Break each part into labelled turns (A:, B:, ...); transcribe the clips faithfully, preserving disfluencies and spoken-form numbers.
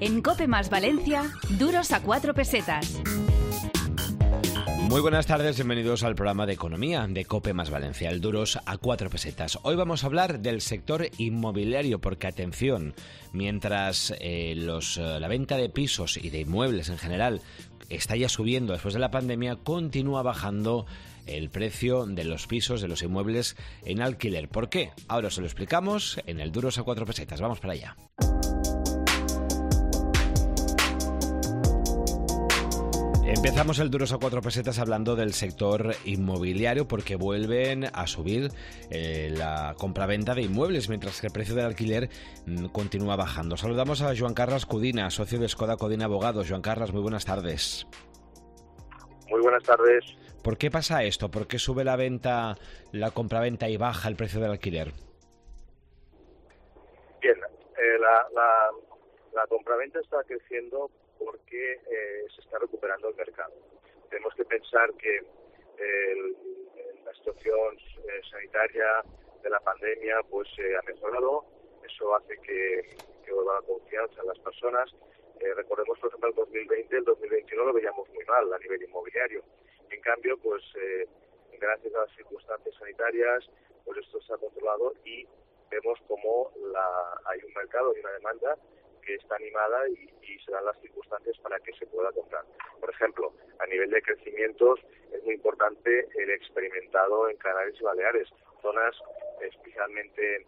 A: En COPE más Valencia, duros a cuatro pesetas.
B: Muy buenas tardes, bienvenidos al programa de Economía de COPE más Valencia, el duros a cuatro pesetas. Hoy vamos a hablar del sector inmobiliario porque, atención, mientras eh, los, eh, la venta de pisos y de inmuebles en general está ya subiendo después de la pandemia, continúa bajando el precio de los pisos, de los inmuebles en alquiler. ¿Por qué? Ahora os lo explicamos en el duros a cuatro pesetas. Vamos para allá. Empezamos el duros a cuatro pesetas hablando del sector inmobiliario porque vuelven a subir eh, la compraventa de inmuebles mientras que el precio del alquiler mm, continúa bajando. Saludamos a Joan Carles Codina, socio de Skoda Codina Abogados. Joan Carles, muy buenas tardes.
C: Muy buenas tardes.
B: ¿Por qué pasa esto? ¿Por qué sube la venta, la compraventa y baja el precio del alquiler?
C: Bien, eh, la, la, la compraventa está creciendo porque eh, se está recuperando el mercado. Tenemos que pensar que eh, el, la situación eh, sanitaria de la pandemia pues eh, ha mejorado. Eso hace que, que vuelva la confianza en las personas. Eh, recordemos, por ejemplo, el dos mil veinte, el dos mil veintiuno lo veíamos muy mal a nivel inmobiliario. En cambio, pues eh, gracias a las circunstancias sanitarias, pues esto se ha controlado y vemos como la, hay un mercado y una demanda que está animada y, y se dan las circunstancias para que se pueda comprar. Por ejemplo, a nivel de crecimientos es muy importante el experimentado en Canarias y Baleares, zonas especialmente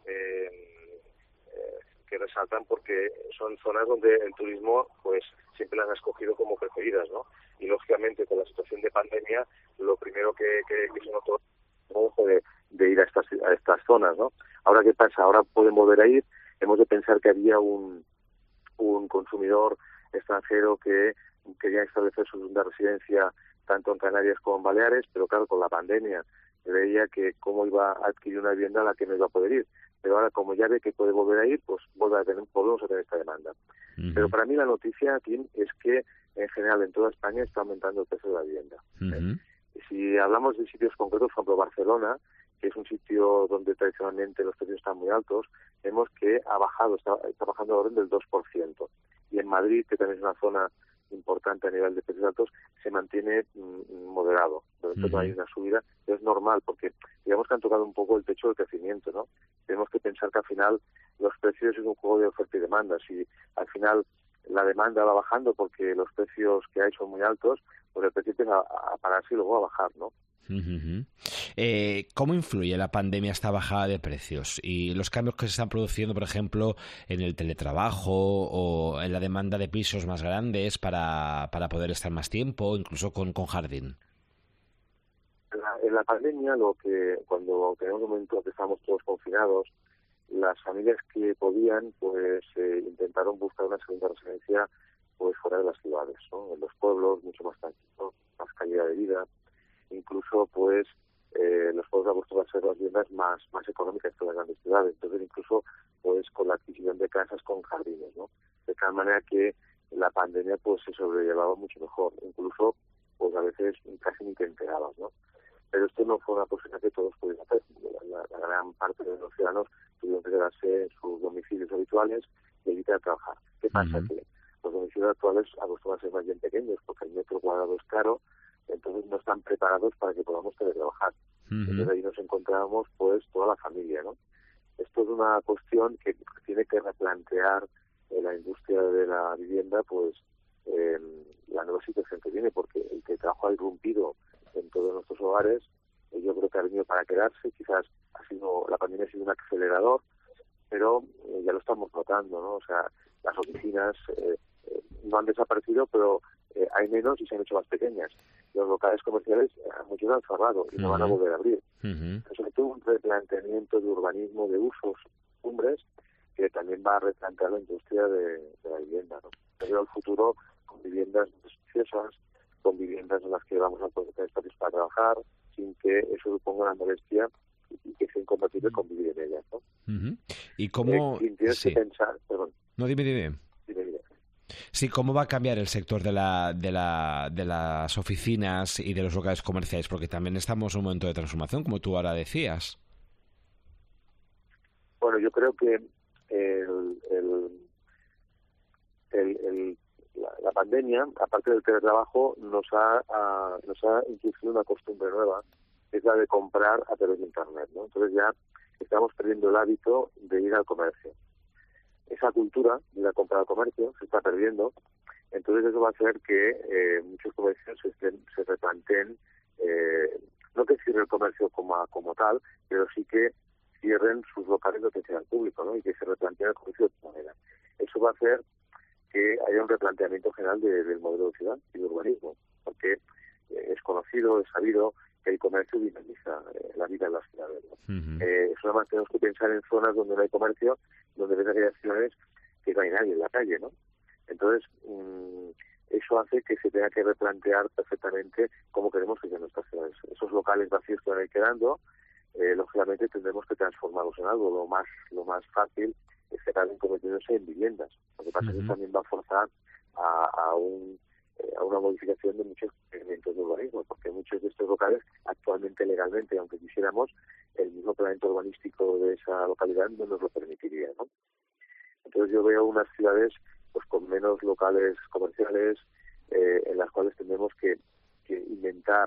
C: eh, eh, que resaltan porque son zonas donde el turismo pues siempre las ha escogido como preferidas, ¿no? Y lógicamente con la situación de pandemia lo primero que, que, que se notó de, de ir a estas, a estas zonas, ¿no? Ahora, ¿qué pasa? Ahora pueden volver a ir. Hemos de pensar que había un, un consumidor extranjero que quería establecer su segunda residencia tanto en Canarias como en Baleares, pero claro, con la pandemia veía que cómo iba a adquirir una vivienda a la que no iba a poder ir. Pero ahora, como ya ve que puede volver a ir, pues vuelve a tener, volvemos a tener esta demanda. Uh-huh. Pero para mí la noticia, Tim, es que en general en toda España está aumentando el precio de la vivienda. Uh-huh. ¿eh? Si hablamos de sitios concretos, por ejemplo, Barcelona, que es un sitio donde tradicionalmente los precios están muy altos, vemos que ha bajado, está, está bajando al orden del dos por ciento. Y en Madrid, que también es una zona importante a nivel de precios altos, se mantiene mm, moderado. Entonces uh-huh. no hay una subida, es normal, porque digamos que han tocado un poco el techo del crecimiento, ¿no? Tenemos que pensar que al final los precios es un juego de oferta y demanda. Si al final la demanda va bajando porque los precios que hay son muy altos, pues el precio tiende a, a pararse y luego a bajar, ¿no?
B: Uh-huh. Eh, ¿Cómo influye la pandemia esta bajada de precios y los cambios que se están produciendo, por ejemplo, en el teletrabajo o en la demanda de pisos más grandes para, para poder estar más tiempo, incluso con, con jardín?
C: En la, en la pandemia, lo que cuando tenemos un momento que estábamos todos confinados, las familias que podían, pues eh, intentaron buscar una segunda residencia pues fuera de las ciudades, ¿no? En los pueblos, mucho más tranquilo, más calidad de vida. Incluso, pues, eh, los pueblos acostumbrados a ser las viviendas más, más económicas que las grandes ciudades. Entonces, incluso, pues, con la adquisición de casas con jardines, ¿no? De tal manera que la pandemia, pues, se sobrellevaba mucho mejor. Incluso, pues, a veces casi ni te enterabas, ¿no? Pero esto no fue una posibilidad que todos pudieron hacer. La, la gran parte de los ciudadanos tuvieron que quedarse en sus domicilios habituales y evitar trabajar. ¿Qué pasa? Uh-huh. Que los domicilios actuales acostumbran a ser más bien pequeños porque el metro cuadrado es caro, entonces no están preparados para que podamos teletrabajar. Uh-huh. Entonces ahí nos encontramos pues toda la familia, ¿no? Esto es una cuestión que tiene que replantear eh, la industria de la vivienda, pues eh, la nueva situación que viene, porque el teletrabajo ha irrumpido en todos nuestros hogares, eh, yo creo que ha venido para quedarse, quizás ha sido la pandemia ha sido un acelerador, pero eh, ya lo estamos notando, ¿no? O sea, las oficinas eh, eh, no han desaparecido, pero eh, hay menos y se han hecho más pequeñas. Los locales comerciales, eh, muchos han cerrado y uh-huh. no van a volver a abrir. Uh-huh. Sobre todo un replanteamiento de urbanismo, de usos, costumbres, que también va a replantear la industria de, de la vivienda, ¿no? Yo veo el futuro con viviendas espaciosas, con viviendas en las que vamos a poder tener espacios para trabajar, sin que eso suponga una molestia y que sea incompatible con vivir en ellas, ¿no?
B: Uh-huh. ¿Y cómo...?
C: Eh, tienes sí. que pensar... Perdón.
B: No, dime, dime.
C: Dime, dime.
B: Sí, ¿cómo va a cambiar el sector de la, de la de las oficinas y de los locales comerciales? Porque también estamos en un momento de transformación, como tú ahora decías.
C: Bueno, yo creo que el, el, el, el, la, la pandemia, aparte del teletrabajo, nos ha, a, nos ha introducido una costumbre nueva, que es la de comprar a través de Internet, ¿no? Entonces ya estamos perdiendo el hábito de ir al comercio. Esa cultura de ir a comprar al comercio se está perdiendo, entonces eso va a hacer que eh, muchos comercios se, estén, se replanteen, eh, no que cierre el comercio como, como tal, pero sí que cierren sus locales de atención al público, ¿no? Y que se replanteen el comercio de otra manera. Eso va a hacer que haya un replanteamiento general de, del modelo de ciudad y de urbanismo, porque eh, es conocido, es sabido que el comercio dinamiza eh, la vida en las ciudades, ¿no? Uh-huh. eh, eso además tenemos que pensar en zonas donde no hay comercio, donde ves aquellas ciudades que no hay nadie en la calle, ¿no? Entonces, mmm, eso hace que se tenga que replantear perfectamente cómo queremos que sean nuestras ciudades. Esos locales vacíos que van a ir quedando, eh, lógicamente tendremos que transformarlos en algo. Lo más lo más fácil es que acaben convirtiéndose en viviendas. Lo que pasa uh-huh. es que también va a forzar a, a, un, eh, a una modificación de muchos elementos de urbanismo, porque muchos de estos locales actualmente legalmente, aunque quisiéramos, el mismo planeamiento urbanístico de esa localidad no nos lo permitiría, ¿no? Entonces yo veo unas ciudades pues con menos locales comerciales, eh, en las cuales tendremos que, que inventar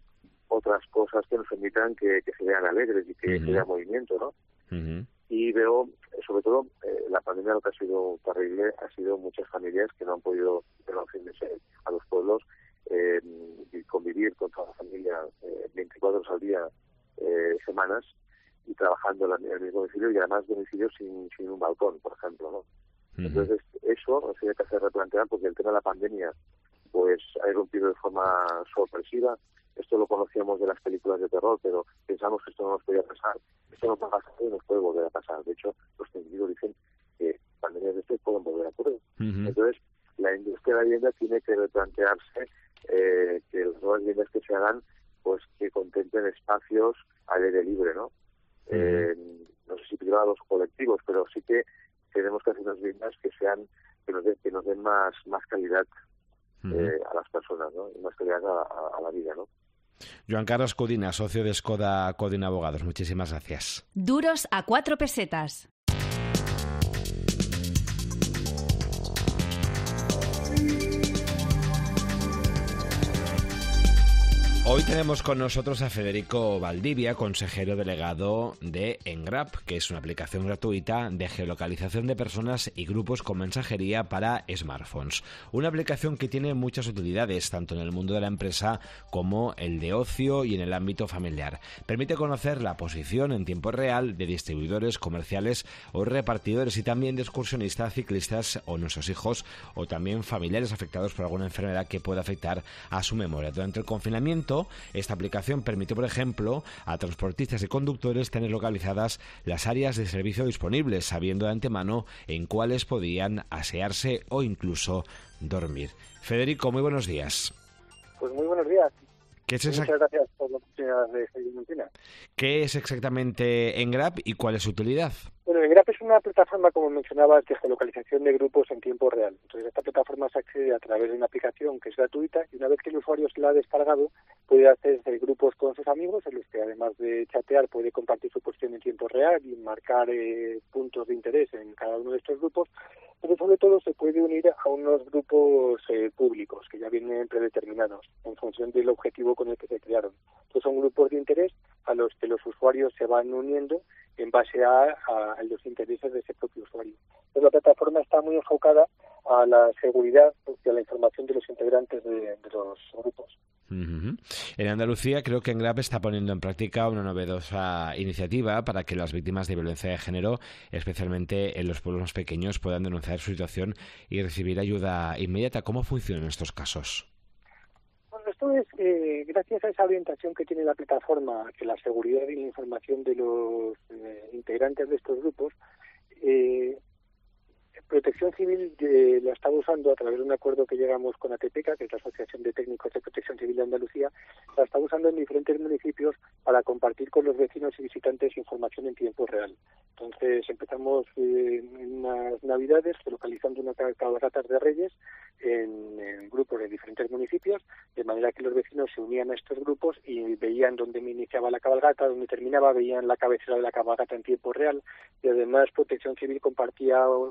C: otras cosas que nos permitan que, que se vean alegres y que, uh-huh. que haya movimiento, ¿no? Uh-huh. Y veo, sobre todo, eh, la pandemia lo que ha sido terrible ha sido muchas familias que no han podido relacionarse a los pueblos eh, y convivir con toda la familia eh, veinticuatro horas al día, eh, semanas, y trabajando en el mismo domicilio y además domicilios sin, sin un balcón, por ejemplo, ¿no? Uh-huh. Entonces, eso nos tiene que hacer replantear porque el tema de la pandemia pues ha irrumpido de forma sorpresiva. Esto lo conocíamos de las películas de terror, pero pensamos que esto no nos podía pasar. Esto nos va a pasar y nos puede volver a pasar. De hecho, los científicos dicen que pandemias de este pueden volver a ocurrir. Uh-huh. Entonces, la industria de la vivienda tiene que replantearse eh, que las nuevas viviendas que se hagan, pues que contemplen espacios al aire libre, ¿no? Uh-huh. Eh, no sé si privados o colectivos, pero sí que tenemos que hacer unas viviendas que sean que nos den, que nos den más más calidad uh-huh. eh, a las personas, ¿no? Y más calidad a, a, a la vida, ¿no?
B: Joan Carlos Codina, socio de Skoda Codina Abogados. Muchísimas gracias.
A: Duros a cuatro pesetas.
B: Hoy tenemos con nosotros a Federico Valdivia, consejero delegado de Engrap, que es una aplicación gratuita de geolocalización de personas y grupos con mensajería para smartphones. Una aplicación que tiene muchas utilidades, tanto en el mundo de la empresa como el de ocio y en el ámbito familiar. Permite conocer la posición en tiempo real de distribuidores, comerciales o repartidores y también de excursionistas, ciclistas o nuestros hijos o también familiares afectados por alguna enfermedad que pueda afectar a su memoria. Durante el confinamiento, esta aplicación permitió, por ejemplo, a transportistas y conductores tener localizadas las áreas de servicio disponibles, sabiendo de antemano en cuáles podían asearse o incluso dormir. Federico, muy buenos días.
D: Pues muy buenos días.
B: ¿Qué es
D: Muchas
B: exact...
D: gracias por la oportunidad de seguir en China.
B: ¿Qué es exactamente Engrap y cuál es su utilidad?
D: Bueno, Engrap es una plataforma, como mencionabas, de geolocalización de grupos en tiempo real. Entonces, esta plataforma se accede a través de una aplicación que es gratuita y una vez que el usuario se la ha descargado, puede hacer grupos con sus amigos en los que, además de chatear, puede compartir su posición en tiempo real y marcar eh, puntos de interés en cada uno de estos grupos, pero sobre todo se puede unir a unos grupos eh, públicos que ya vienen predeterminados en función del objetivo con el que se crearon. Entonces, son grupos de interés a los que los usuarios se van uniendo en base a, a, a los intereses de ese propio usuario. Entonces, la plataforma está muy enfocada a la seguridad y a la información de los integrantes de, de los grupos.
B: Uh-huh. En Andalucía creo que Engrap está poniendo en práctica una novedosa iniciativa para que las víctimas de violencia de género, especialmente en los pueblos más pequeños, puedan denunciar su situación y recibir ayuda inmediata. ¿Cómo funcionan estos casos?
D: Bueno, esto es eh, gracias a esa orientación que tiene la plataforma, que la seguridad y la información de los eh, integrantes de estos grupos, eh, Protección Civil eh, la está usando a través de un acuerdo que llegamos con ATPECA, que es la Asociación de Técnicos de Protección Civil de Andalucía, la está usando en diferentes municipios para compartir con los vecinos y visitantes información en tiempo real. Entonces empezamos eh, en unas navidades localizando unas cabalgatas de Reyes en, en grupos de diferentes municipios, de manera que los vecinos se unían a estos grupos y veían dónde iniciaba la cabalgata, dónde terminaba, veían la cabecera de la cabalgata en tiempo real y además Protección Civil compartía la ubicación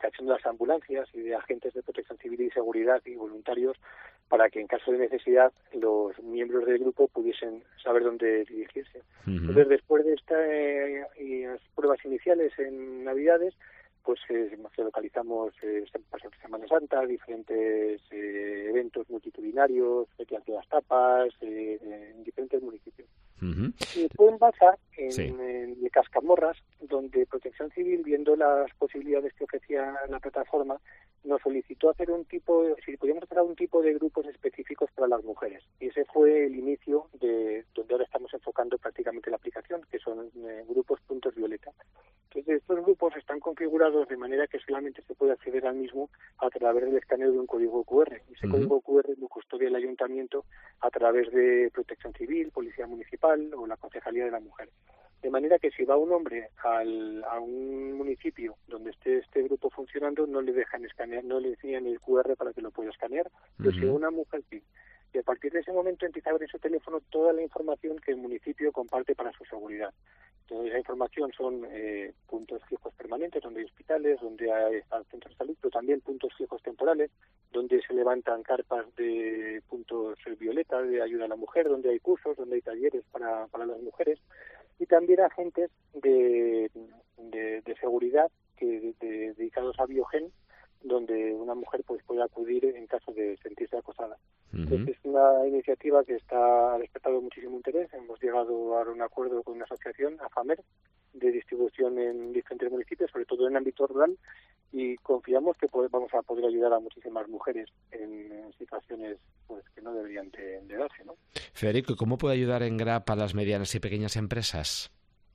D: acción de las ambulancias y de agentes de protección civil y seguridad y voluntarios para que en caso de necesidad los miembros del grupo pudiesen saber dónde dirigirse. Uh-huh. Entonces, después de estas eh, pruebas iniciales en Navidades, pues eh, localizamos eh, Semana Santa, diferentes eh, eventos multitudinarios, ferias de las tapas, eh, en diferentes municipios. Uh-huh. Y fue en Baza, en, sí. en Cascamorras, donde Protección Civil, viendo las posibilidades que ofrecía la plataforma, nos solicitó hacer un tipo, si podíamos hacer un tipo de grupos específicos para las mujeres. Y ese fue el inicio de donde ahora estamos enfocando prácticamente la aplicación, que son eh, grupos puntos violeta. Entonces, estos grupos están configurados de manera que solamente se puede acceder al mismo a través del escaneo de un código cu erre. Ese uh-huh. código cu erre lo custodia el ayuntamiento a través de Protección Civil, Policía Municipal o la Concejalía de la Mujer. De manera que si va un hombre al, a un municipio donde esté este grupo funcionando, no le dejan escanear, no le enseñan el cu erre para que lo pueda escanear, pero uh-huh. si va una mujer sí. Y a partir de ese momento empieza a ver en su teléfono toda la información que el municipio comparte para su seguridad. Entonces, esa información son eh, puntos fijos permanentes, donde hay hospitales, donde hay centros de salud, pero también puntos fijos temporales, donde se levantan carpas de puntos violeta, de ayuda a la mujer, donde hay cursos, donde hay talleres para, para las mujeres, y también agentes de, de, de seguridad que de, de, dedicados a Biogen, donde una mujer pues puede acudir en caso de sentirse acosada. Uh-huh. Entonces, es una iniciativa que está ha despertado muchísimo interés. Hemos llegado a un acuerdo con una asociación, AFAMER, de distribución en diferentes municipios, sobre todo en el ámbito rural, y confiamos que pod- vamos a poder ayudar a muchísimas mujeres en, en situaciones pues que no deberían de, de darse, ¿no?
B: Federico, ¿cómo puede ayudar Engrap a las medianas y pequeñas empresas?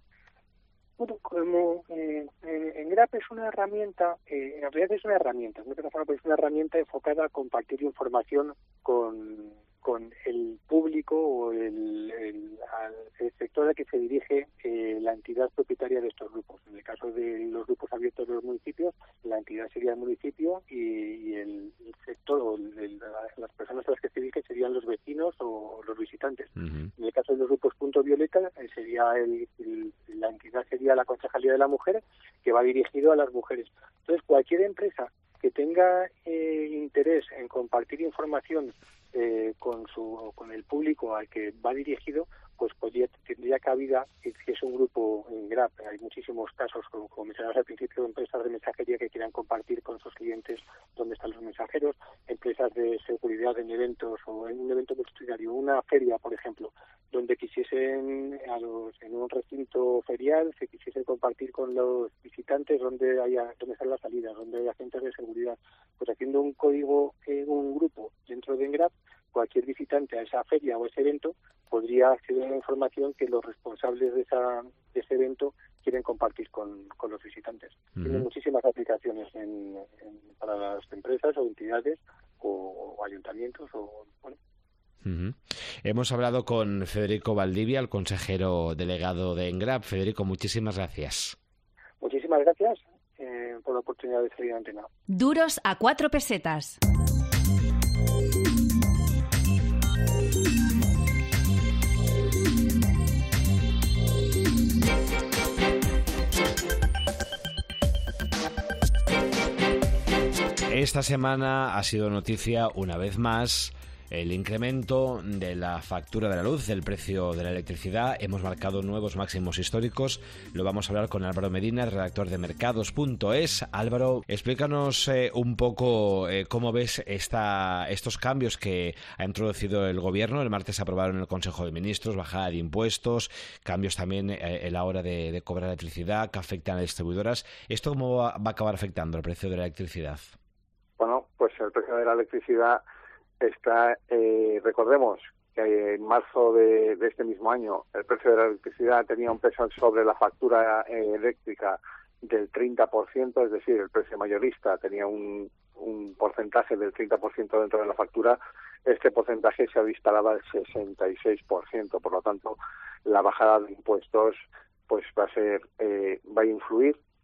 D: Bueno, como eh, Engrap es una herramienta, eh, en realidad es una herramienta, no es una herramienta enfocada a compartir información con, con el público o el, el, el sector al que se dirige eh, la entidad propietaria de estos grupos. En el caso de los grupos abiertos de los municipios, la entidad sería el municipio y, y el, el sector o el, el, las personas a las que se dirigen serían los vecinos o los visitantes. Uh-huh. En el caso de los grupos punto violeta, eh, sería el, el, la entidad sería la Concejalía de la Mujer, que va dirigido a las mujeres. Entonces, cualquier empresa que tenga eh, interés en compartir información eh, con su con el público al que va dirigido, pues podría, tendría cabida si es un grupo en Engrap. Hay muchísimos casos, como, como mencionabas al principio, de empresas de mensajería que quieran compartir con sus clientes dónde están los mensajeros, empresas de seguridad en eventos o en un evento multitudinario, una feria, por ejemplo, donde quisiesen, a los, en un recinto ferial, se quisiesen compartir con los visitantes dónde haya, dónde están las salidas, dónde hay agentes de seguridad. Pues haciendo un código en un grupo dentro de Engrap, cualquier visitante a esa feria o ese evento podría acceder a la información que los responsables de, esa, de ese evento quieren compartir con, con los visitantes. Uh-huh. Tiene muchísimas aplicaciones en, en, para las empresas o entidades o, o ayuntamientos. o bueno.
B: Uh-huh. Hemos hablado con Federico Valdivia, el consejero delegado de Engrap. Federico, muchísimas gracias.
D: Muchísimas gracias eh, por la oportunidad de salir a antena.
A: Duros a cuatro pesetas.
B: Esta semana ha sido noticia una vez más el incremento de la factura de la luz, del precio de la electricidad. Hemos marcado nuevos máximos históricos. Lo vamos a hablar con Álvaro Medina, redactor de mercados punto es. Álvaro, explícanos eh, un poco eh, cómo ves esta, estos cambios que ha introducido el Gobierno. El martes aprobaron en el Consejo de Ministros bajada de impuestos, cambios también eh, en la hora de, de cobrar electricidad que afectan a las distribuidoras. ¿Esto cómo va, va a acabar afectando el precio de la electricidad?
E: Bueno, pues el precio de la electricidad está, eh, recordemos que en marzo de, de este mismo año el precio de la electricidad tenía un peso sobre la factura eh, eléctrica del treinta por ciento, es decir, el precio mayorista tenía un, un porcentaje del treinta por ciento dentro de la factura. Este porcentaje se ha disparado al sesenta y seis por ciento, por lo tanto la bajada de impuestos pues va a ser eh, va a influir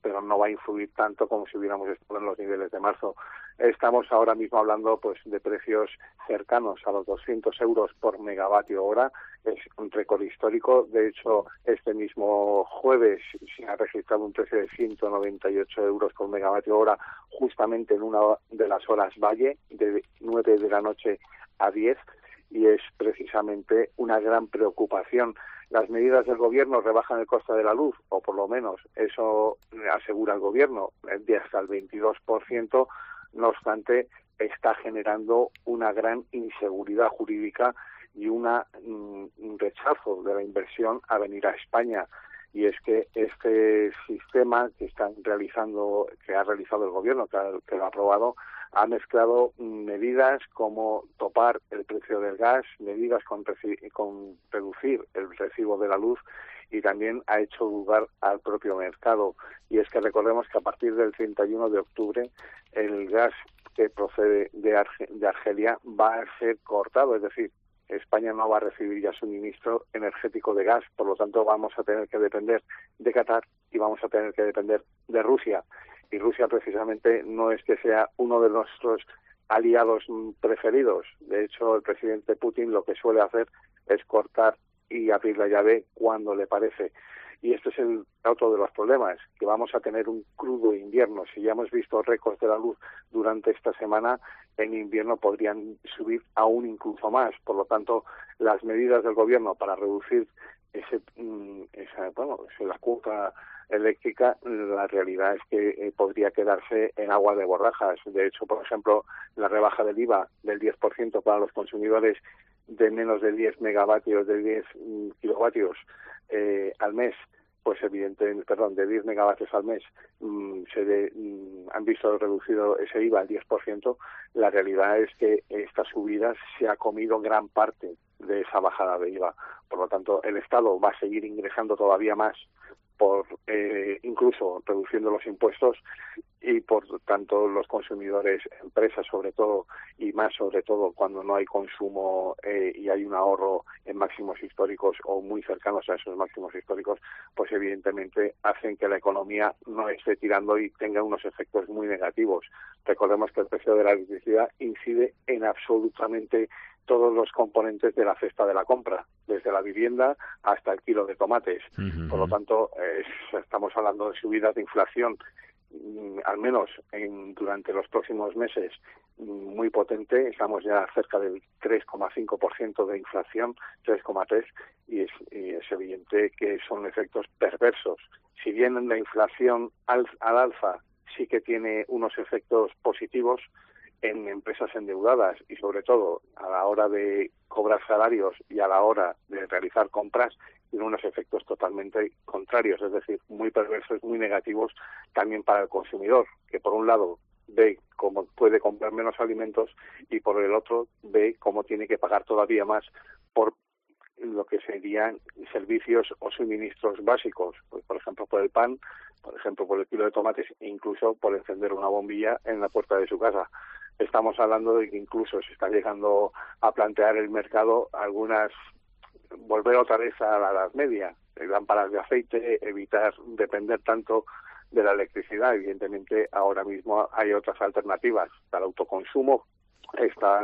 E: pero no va a influir tanto como si hubiéramos estado en los niveles de marzo. Estamos ahora mismo hablando pues de precios cercanos a los doscientos euros por megavatio hora, es un récord histórico. De hecho, este mismo jueves se ha registrado un precio de ciento noventa y ocho euros por megavatio hora, justamente en una de las horas valle, de nueve de la noche a diez, y es precisamente una gran preocupación. Las medidas del gobierno rebajan el coste de la luz, o por lo menos eso asegura el gobierno, de hasta el veintidós por ciento. No obstante, está generando una gran inseguridad jurídica y una, un rechazo de la inversión a venir a España. Y es que este sistema que están realizando, que ha realizado el gobierno, que, ha, que lo ha aprobado, ha mezclado medidas como topar el precio del gas, medidas con, con reducir el recibo de la luz, y también ha hecho lugar al propio mercado. Y es que recordemos que a partir del treinta y uno de octubre el gas que procede de, Arge de Argelia va a ser cortado, es decir, España no va a recibir ya suministro energético de gas, por lo tanto vamos a tener que depender de Qatar y vamos a tener que depender de Rusia. Y Rusia precisamente no es que sea uno de nuestros aliados preferidos. De hecho, el presidente Putin lo que suele hacer es cortar y abrir la llave cuando le parece. Y este es el otro de los problemas, que vamos a tener un crudo invierno. Si ya hemos visto récords de la luz durante esta semana, en invierno podrían subir aún incluso más. Por lo tanto, las medidas del gobierno para reducir ese, esa, bueno, la cuota eléctrica, la realidad es que eh, podría quedarse en agua de borrajas. De hecho, por ejemplo, la rebaja del I V A del diez por ciento para los consumidores de menos de diez megavatios, de diez mm, kilovatios eh, al mes, pues evidentemente, perdón, de diez megavatios al mes, mmm, se de, mmm, han visto reducido ese I V A al diez por ciento. La realidad es que esta subida se ha comido gran parte de esa bajada de I V A. Por lo tanto, el Estado va a seguir ingresando todavía más, por eh, incluso reduciendo los impuestos, y por tanto los consumidores, empresas sobre todo, y más sobre todo cuando no hay consumo eh, y hay un ahorro en máximos históricos o muy cercanos a esos máximos históricos, pues evidentemente hacen que la economía no esté tirando y tenga unos efectos muy negativos. Recordemos que el precio de la electricidad incide en absolutamente todos los componentes de la cesta de la compra, desde la vivienda hasta el kilo de tomates. Uh-huh. Por lo tanto, eh, estamos hablando de subidas de inflación, mm, al menos en, durante los próximos meses, mm, muy potente. Estamos ya cerca del tres coma cinco por ciento de inflación, tres coma tres por ciento, y es, y es evidente que son efectos perversos. Si bien la inflación al, al alza sí que tiene unos efectos positivos en empresas endeudadas, y sobre todo a la hora de cobrar salarios y a la hora de realizar compras, tiene unos efectos totalmente contrarios, es decir, muy perversos, muy negativos también para el consumidor, que por un lado ve cómo puede comprar menos alimentos y por el otro ve cómo tiene que pagar todavía más por lo que serían servicios o suministros básicos, pues, por ejemplo por el pan, por ejemplo por el kilo de tomates e incluso por encender una bombilla en la puerta de su casa. Estamos hablando de que incluso se está llegando a plantear el mercado algunas, volver otra vez a la Edad Media, lámparas de aceite, evitar depender tanto de la electricidad. Evidentemente ahora mismo hay otras alternativas para autoconsumo, está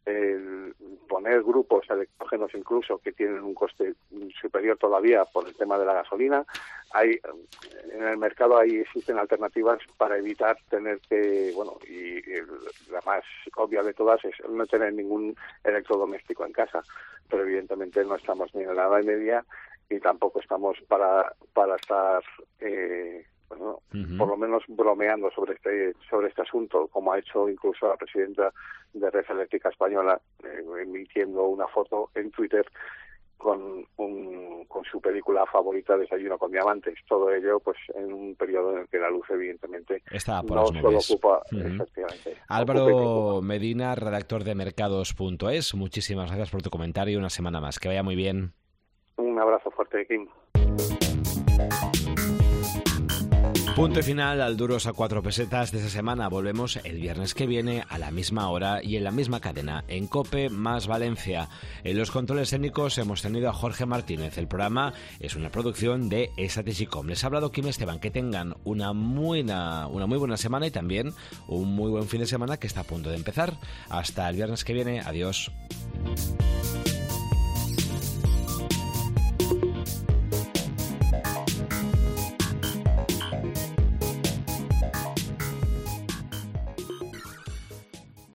E: el poner grupos electrógenos incluso que tienen un coste superior todavía por el tema de la gasolina. Hay en el mercado ahí existen alternativas para evitar tener que, bueno, y, y la más obvia de todas es no tener ningún electrodoméstico en casa, pero evidentemente no estamos ni en la Edad Media y tampoco estamos para para estar eh, bueno, uh-huh. por lo menos bromeando sobre este sobre este asunto, como ha hecho incluso la presidenta de Red Eléctrica Española, eh, emitiendo una foto en Twitter con un, con su película favorita, Desayuno con diamantes. Todo ello pues en un periodo en el que la luz evidentemente
B: Está por
E: no
B: las
E: solo
B: nubes.
E: ocupa,
B: uh-huh.
E: efectivamente.
B: Álvaro
E: ocupa
B: Medina, redactor de mercados punto es, muchísimas gracias por tu comentario, una semana más. Que vaya muy bien.
E: Un abrazo fuerte, Kim.
B: Punto final al Duros a cuatro pesetas de esta semana. Volvemos el viernes que viene a la misma hora y en la misma cadena, en COPE más Valencia. En los controles técnicos hemos tenido a Jorge Martínez. El programa es una producción de Strategicom. Les ha hablado Kim Esteban. Que tengan una muy, una, una muy buena semana y también un muy buen fin de semana que está a punto de empezar. Hasta el viernes que viene. Adiós.